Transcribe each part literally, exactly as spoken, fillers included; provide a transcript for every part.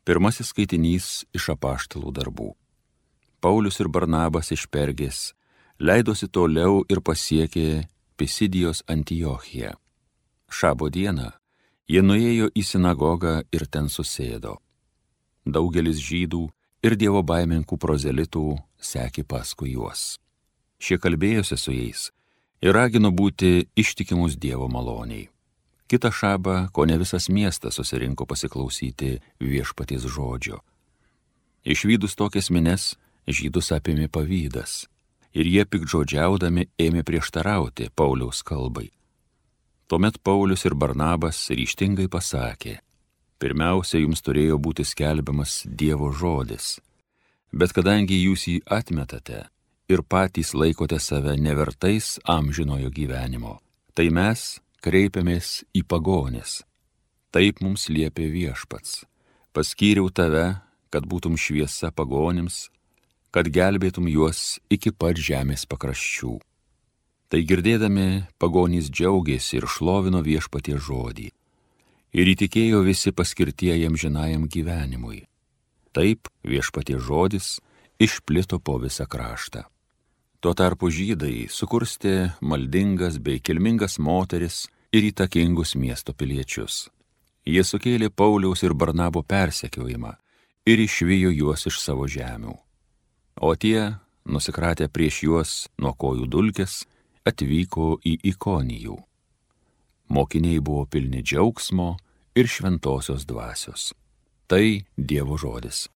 Pirmasis skaitinys iš apaštalų darbų. Paulius ir Barnabas iš Pergės leidosi toliau ir pasiekė Pisidijos Antiochiją. Šabo dieną jie nuėjo į sinagogą ir ten susėdo. Daugelis žydų ir dievo baimininkų prozelitų sekė paskui juos. Šie kalbėjosi su jais ir ragino būti ištikimus Dievo maloniai. Kitą šabą, kone visas miestas susirinko pasiklausyti viešpaties žodžio. Išvydus tokias mines, žydus apėmė pavydas, ir jie piktžodžiaudami ėmė prieštarauti Pauliaus kalbai. Tuomet Paulius ir Barnabas ryžtingai pasakė: pirmiausia, jums turėjo būti skelbiamas Dievo žodis, bet kadangi jūs jį atmetate ir patys laikote save nevertais amžinojo gyvenimo, tai mes kreipiamės į pagonis. Taip mums liepė viešpats: paskyriau tave, kad būtum šviesa pagonims, kad gelbėtum juos iki pat žemės pakraščių. Tai girdėdami pagonys džiaugėsi ir šlovino viešpaties žodį. Ir įtikėjo visi paskirtieji amžinajam gyvenimui. Taip viešpaties žodis išplito po visą kraštą. Tuo tarpu žydai sukurstė maldingas bei kilmingas moteris ir įtakingus miesto piliečius. Jie sukėlė Pauliaus ir Barnabo persekiojimą ir išvijo juos iš savo žemių. O tie, nusikratę prieš juos nuo kojų dulkės, atvyko į Ikonijų. Mokiniai buvo pilni džiaugsmo ir šventosios dvasios. Tai Dievo žodis.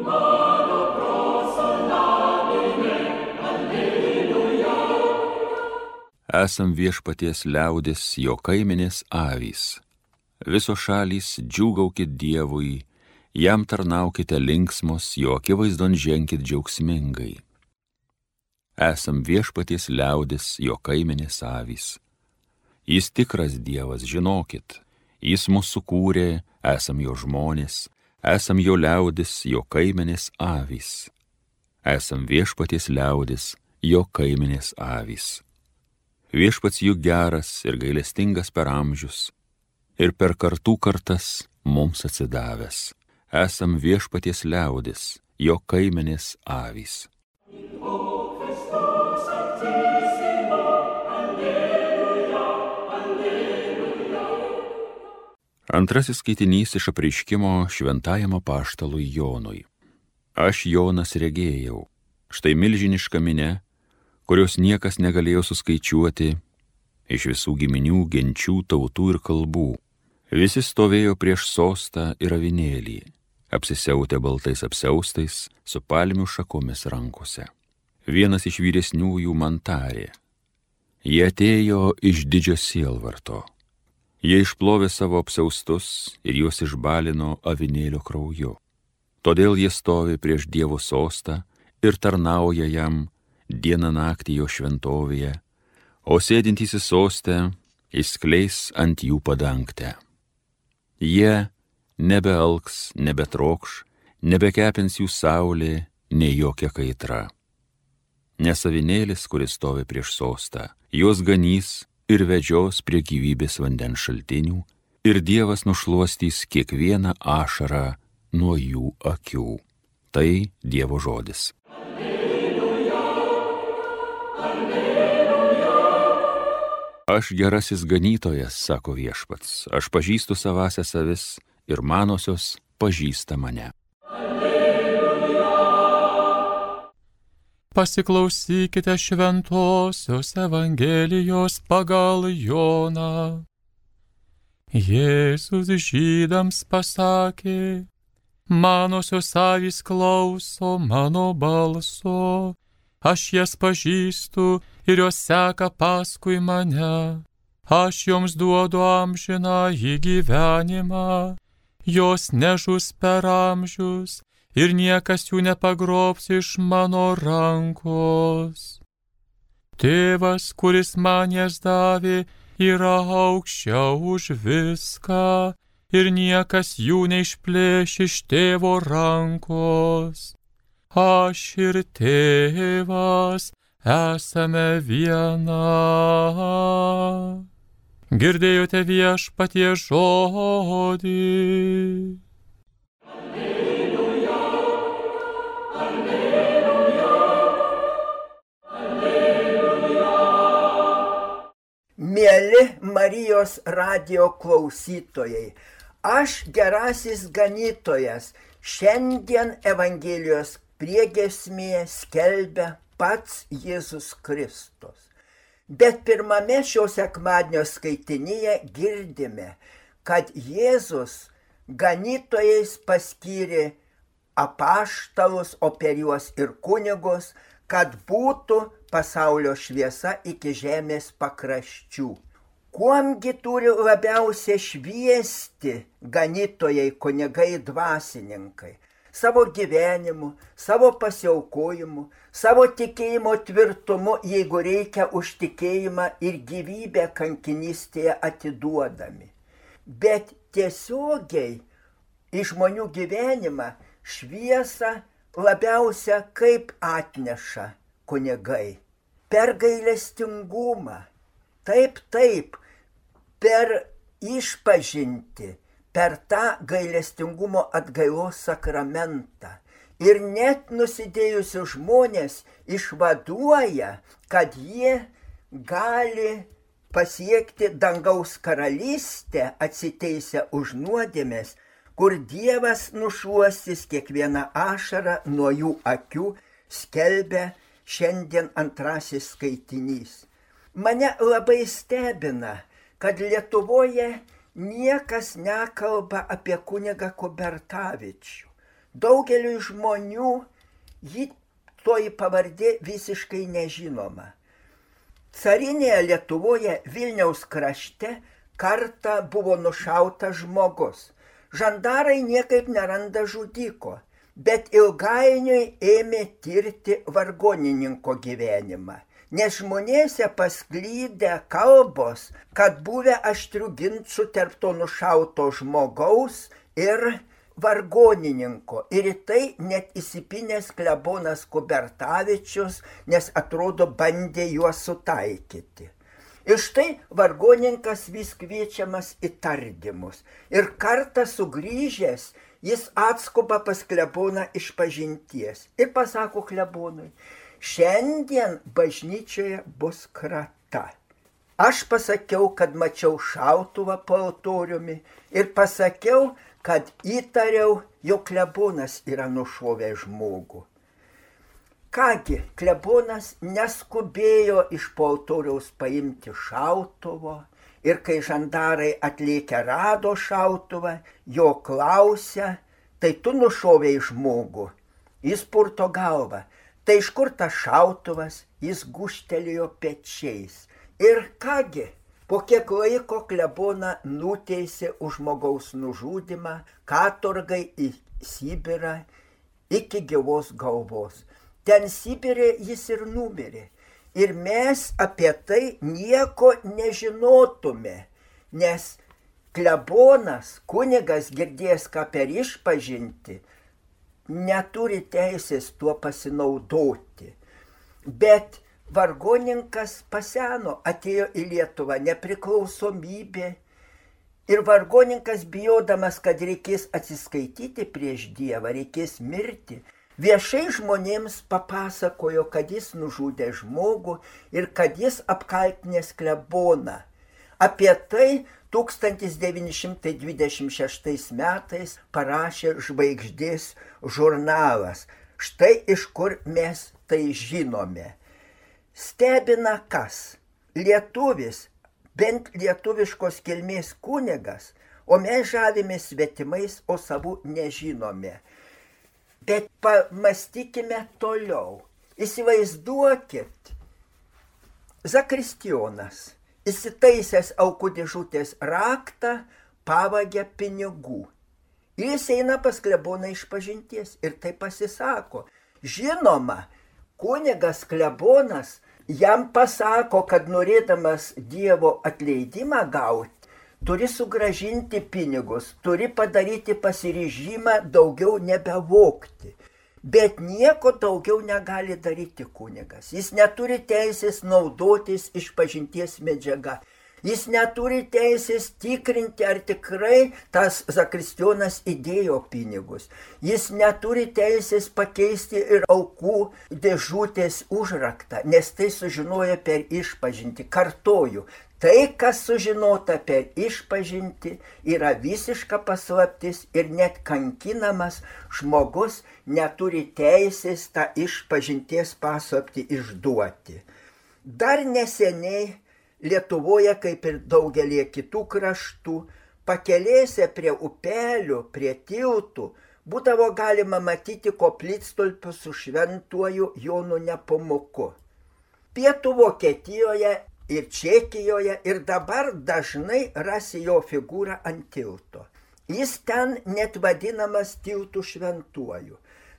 Esam viešpaties liaudis, jo kaimenės avys. Visos šalys džiūgaukit Dievui, jam tarnaukite linksmos, jo akivaizdon ženkit džiaugsmingai. Esam viešpaties liaudis, jo kaimenės avys. Jis tikras Dievas, žinokit, jis mus sukūrė, esam jo žmonės, esam jo liaudis, jo kaimenės avys. Esam viešpaties liaudis, jo kaimenės avys. Viešpats juk geras ir gailestingas per amžius, ir per kartų kartas mums atsidavęs. Esam viešpaties liaudis, jo kaimenės avys. Antrasis skaitinys iš apreiškimo šventajam apaštalui Jonui. Aš, Jonas, regėjau, štai milžiniška minia, kurios niekas negalėjo suskaičiuoti, iš visų giminių, genčių, tautų ir kalbų. Visi stovėjo prieš sostą ir avinėlį, apsisiautę baltais apsiaustais, su palmių šakomis rankose. Vienas iš vyresniųjų man tarė: jie atėjo iš didžio sielvarto. Jie išplovė savo apsiaustus ir juos išbalino avinėlio krauju. Todėl jie stovi prieš Dievo sostą ir tarnauja jam dieną naktį jo šventovėje, o sėdintysis soste išskleis ant jų padangtę. Jie nebealks, nebetrokš, nebekepins jų saulė, nei jokia kaitra. Nes avinėlis, kuris stovi prieš sostą, juos ganys ir vedžios prie gyvybės vandens šaltinių, ir Dievas nušluostys kiekvieną ašarą nuo jų akių. Tai Dievo žodis. Aš gerasis ganytojas, sako viešpats, aš pažįstu savąsias avis ir manosios pažįsta mane. Alleluja. Pasiklausykite šventosios Evangelijos pagal Joną. Jėzus žydams pasakė: manosios avys klauso mano balso. Aš jas pažįstu ir jos seka paskui mane. Aš joms duodu amžinąjį gyvenimą. Jos nežus per amžius ir niekas jų nepagrobs iš mano rankos. Tėvas, kuris man jas davė, yra aukščiau už viską ir niekas jų neišplėš iš tėvo rankos. Aš ir tėvas esame viena. Girdėjote viešpaties žodį. Alleluja. Mėly Marijos radijo klausytojai, aš Gerasis Ganytojas, šiandien Evangelijos priegiesmėje skelbia pats Jėzus Kristus. Bet pirmame šio sekmadienio skaitinyje girdime, kad Jėzus ganytojais paskyrė apaštalus, o per juos ir kunigus, kad būtų pasaulio šviesa iki žemės pakraščių. Kuomgi turi labiausiai šviesti ganytojai, kunigai, dvasininkai? Savo gyvenimu, savo pasiaukojimu, savo tikėjimo tvirtumu, jeigu reikia, už tikėjimą ir gyvybę kankinystėje atiduodami. Bet tiesiogiai į žmonių gyvenimą šviesą labiausia kaip atneša kunigai? Per gailestingumą. Taip, taip, per išpažintį, per tą gailestingumo atgailos sakramentą. Ir net nusidėjusius žmonės išvaduoja, kad jie gali pasiekti dangaus karalystę atsiteisę už nuodėmes, kur Dievas nušuostys kiekvieną ašarą nuo jų akių, skelbia šiandien antrasis skaitinys. Mane labai stebina, kad Lietuvoje niekas nekalba apie kunigą Kubertavičių. Daugeliui žmonių jį toji pavardė visiškai nežinoma. Carinėje Lietuvoje Vilniaus krašte kartą buvo nušautas žmogus. Žandarai niekaip neranda žudiko, bet ilgainiui ėmė tirti vargonininko gyvenimą, nes žmonėse pasklydę kalbos, kad buvę aštrių ginčų tarp to nušauto žmogaus ir vargonininko. Ir į tai net įsipinęs klebonas Kubertavičius, nes atrodo bandė juos sutaikyti. Ir štai vargonininkas vis kviečiamas į tardymus. Ir kartą sugrįžęs, jis atskuba pas kleboną išpažinties. Ir pasako klebonui, šiandien bažnyčioje bus krata. Aš pasakiau, kad mačiau šautuvą po altoriumi ir pasakiau, kad įtariau, jog klebonas yra nušovęs žmogų. Kągi, klebonas neskubėjo iš po altoriaus paimti šautuvo ir kai žandarai atlėkę rado šautuvą, jo klausia, tai tu nušovei žmogų? Jis purto galvą, tai iš kur tas šautuvas? Jis gūžtelėjo pečiais. Ir kągi, po kiek laiko kleboną nuteisė už žmogaus nužudymą katorgai į Sibirą iki gyvos galvos. Ten Sibirė jis ir numirė. Ir mes apie tai nieko nežinotume, nes klebonas, kunigas girdėjęs ką per išpažinti, neturi teisės tuo pasinaudoti. Bet vargonininkas paseno, atėjo į Lietuvą, nepriklausomybė. Ir vargonininkas bijodamas, kad reikės atsiskaityti prieš Dievą, reikės mirti, viešai žmonėms papasakojo, kad jis nužudė žmogų ir kad jis apkaltinęs kleboną. Apie tai tūkstantis devyni šimtai dvidešimt šeštais metais parašė Žvaigždės žurnalas. Štai iš kur mes tai žinome. Stebina kas? Lietuvis, bent lietuviškos kilmės kunigas, o mes žavimės svetimais, o savų nežinome. Bet pamastykime toliau. Įsivaizduokit, zakristijonas, įsitaisęs aukų dėžutės raktą, pavagia pinigų. Ir jis eina pas kleboną išpažinties ir tai pasisako. Žinoma, kunigas klebonas jam pasako, kad norėdamas Dievo atleidimą gauti, turi sugrąžinti pinigus, turi padaryti pasiryžimą daugiau nebevogti. Bet nieko daugiau negali daryti kunigas. Jis neturi teisės naudotis išpažinties medžiaga. Jis neturi teisės tikrinti, ar tikrai tas zakristijonas įdėjo pinigus. Jis neturi teisės pakeisti ir aukų dėžutės užraktą, nes tai sužinojo per išpažintį. Kartoju, tai, kas sužinota per išpažintį, yra visiška paslaptis ir net kankinamas žmogus neturi teisės tą išpažinties paslaptį išduoti. Dar neseniai Lietuvoje, kaip ir daugelį kitų kraštų, pakelėse prie upelių, prie tiltų, būdavo galima matyti koplytstulpius su šventuoju Jonu Nepomuku. Pietų Vokietijoje ir Čekijoje ir dabar dažnai rasi jo figūrą ant tilto. Jis ten net vadinamas tiltų šventuoju.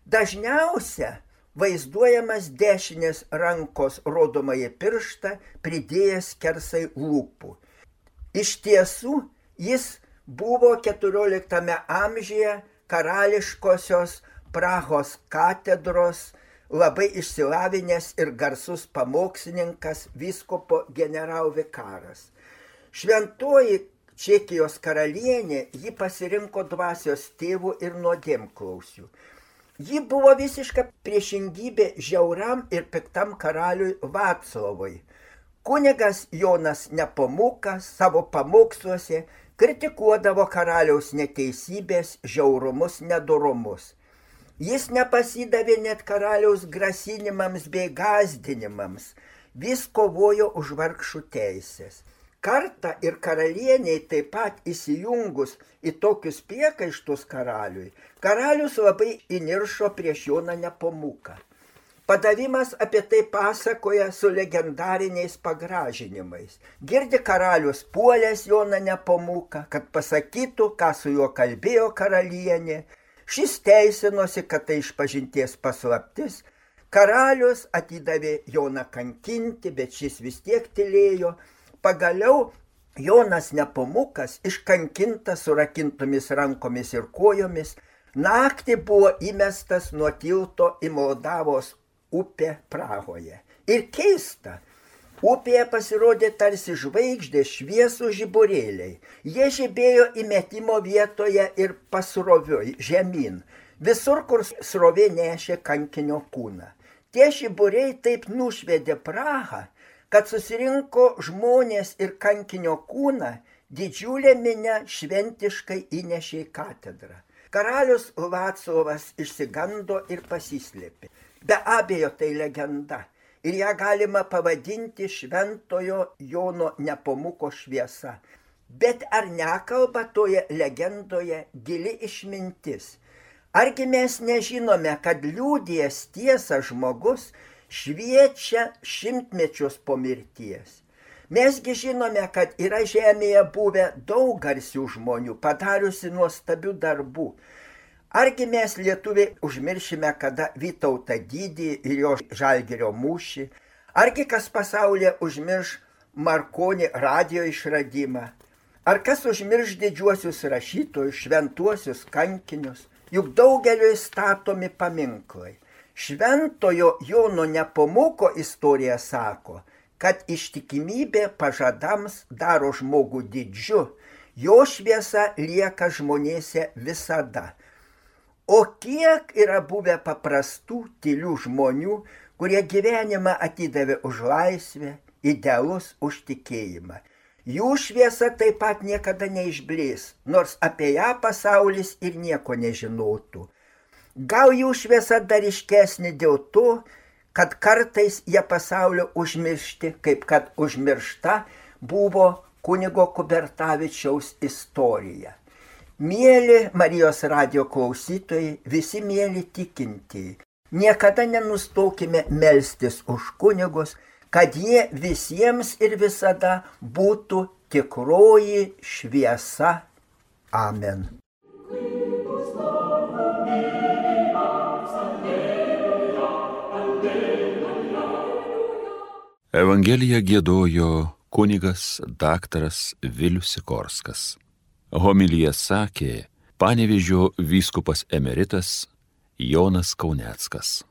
Dažniausia vaizduojamas dešinės rankos rodomąjį pirštą, pridėjęs skersai lūpų. Iš tiesų, jis buvo keturioliktame amžiuje karališkosios Prahos katedros labai išsilavinęs ir garsus pamokslininkas, vyskupo generalvikaras. Šventoji Čekijos karalienė jį pasirinko dvasios tėvu ir nuodėmklausiu. Ji buvo visiška priešingybė žiauram ir piktam karaliui Vaclovui. Kunigas Jonas Nepomukas savo pamoksluose kritikuodavo karaliaus neteisybės, žiaurumus, nedorumus. Jis nepasidavė net karaliaus grasinimams bei gąsdinimams, vis kovojo už vargšų teisės. Kartą ir karalieniai taip pat įsijungus į tokius priekaištus karaliui, karalius labai įniršo prieš Joną Nepomuką. Padavimas apie tai pasakoja su legendariniais pagražinimais. Girdi karalius puolęs Joną Nepomuką, kad pasakytų, ką su juo kalbėjo karalienė. Šis teisinosi, kad tai išpažinties paslaptis. Karalius atidavė Joną kankinti, bet šis vis tiek tylėjo. Pagaliau Jonas Nepomukas, iškankintas surakintomis rankomis ir kojomis, naktį buvo įmestas nuo tilto į Moldavos upę Prahoje. Ir keista, upėje pasirodė tarsi žvaigždės šviesų žiburėliai. Jie žibėjo įmetimo vietoje ir pasroviui žemyn, visur, kur srovė nešė kankinio kūną. Tie žiburiai taip nušvedė Prahą, kad susirinko žmonės ir kankinio kūną, didžiulė minia šventiškai įnešė į katedrą. Karalius Vaclovas išsigando ir pasislėpė. Be abejo, tai legenda ir ją galima pavadinti šventojo Jono Nepomuko šviesa. Bet ar nekalba toje legendoje gili išmintis? Argi mes nežinome, kad liudijęs tiesą žmogus šviečia šimtmečius po mirties? Mesgi žinome, kad yra žemėje buvę daug garsių žmonių, padariusi nuostabių darbų. Argi mes lietuviai užmiršime kada Vytautą Didįjį ir jo Žalgirio mūšį? Argi kas pasaulyje užmirš Markonį radijo išradimą? Ar kas užmirš didžiuosius rašytojus, šventuosius kankinius? Juk daugeliui statomi paminklai. Šventojo Jono Nepomuko istorija sako, kad ištikimybė pažadams daro žmogų didžiu, jo šviesa lieka žmonėse visada. O kiek yra buvę paprastų, tylių žmonių, kurie gyvenimą atidavė už laisvę, idealus už tikėjimą. Jų šviesa taip pat niekada neišblės, nors apie ją pasaulis ir nieko nežinotų. Gal jų šviesa dar ryškesnė dėl to, kad kartais jie pasaulio užmiršti, kaip kad užmiršta buvo kunigo Kubertavičiaus istorija. Mieli Marijos radijo klausytojai, visi mieli tikintieji, niekada nenustokime melstis už kunigus, kad jie visiems ir visada būtų tikroji šviesa. Amen. Evangeliją giedojo kunigas daktaras Vilius Sikorskas. Homiliją sakė Panevėžio vyskupas emeritas Jonas Kauneckas.